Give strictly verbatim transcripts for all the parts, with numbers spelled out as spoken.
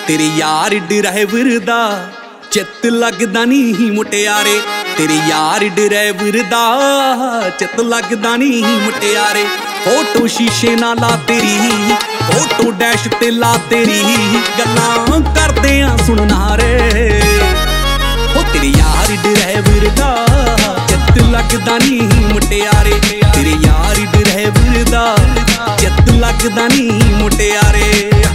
तेरे यार ड्राइवर दा चित लगदा नी मुटियारे, तेरे यार ड्राइवर दा चित लगदा नी मुटियारे। फोटो शीशे ना ला तेरी, फोटो डैश ते ला तेरी, गल्लां करदे आ सुनना रे। ओ तेरे यार ड्राइवर दा चित लगदा नी मुटियारे, तेरे यार ड्राइवर दा चित लगदा नी मुटियारे।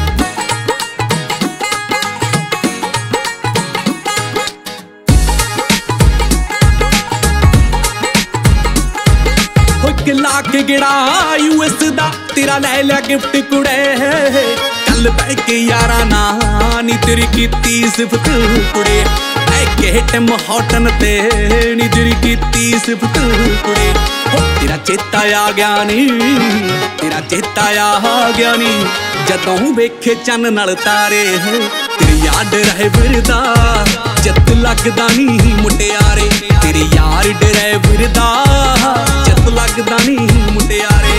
ला के गिड़ा यूएस दा तेरा लै लिया गिफ्ट कुड़े, कल बह के यारा ना नी तेरी कीती सिफत कुड़े। ऐ टिम हॉटन ते नी तेरी कीती सिफत कुड़े। हो तेरा चेता आ गया नी, तेरा चेता आ गया नी, जदों वेखे चन्न नाल तारे। तेरे यार ड्राइवर दा चित लगदा नी मुटियारे, तेरे यार ड्राइवर दा चित लगदा नी मुटियारे।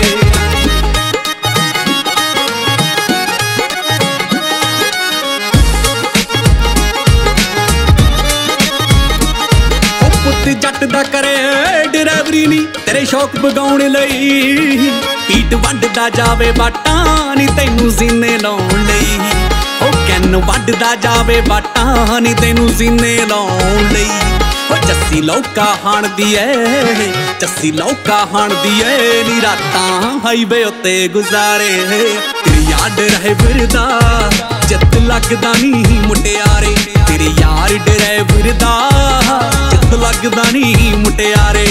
ओ पुत्त जट दा करे ड्राइवरी नी तेरे शौक बगाउण लई, पीट वड्डदा जावे बाटां नी तैनू सीने लाउण लई। ओ कैन वड्डदा जावे बाटां नी तैनू सीने लाउण लई। चस्सी लौका हाण दी ऐ, चस्सी लौका हाण दी ऐ नी रातां हाईवे उत्ते गुजारे। तेरे यार ड्राइवर दा चित लगदा नी मुटियारे, तेरे यार ड्राइवर दा चित लगदा नी मुटियारे।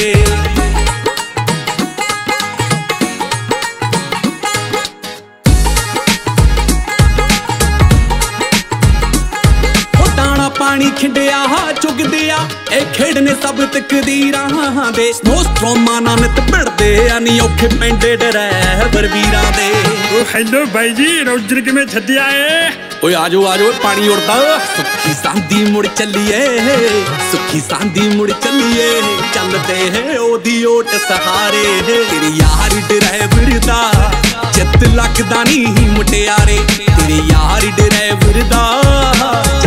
पानी खिंडिया चुगदे आ ए खेड़ने सब तकदीरां दे। नोस्ट्रोमा ना नित भिड़दे आ नी औखे पैंदे ड्राइवर वीरां दे। ओ हेलो भाई जी, रोजर किवें छड्डिया ए? ओए आजो आजो पानी उड़दा। सुखी सांदी मुड़ चलिए, सुखी सांदी मुड़ चलिए, चलदे है ओदी ओट सहारे। तेरे यार ड्राइवर दा चित लगदा नी मुटियारे, तेरे यार ड्राइवर दा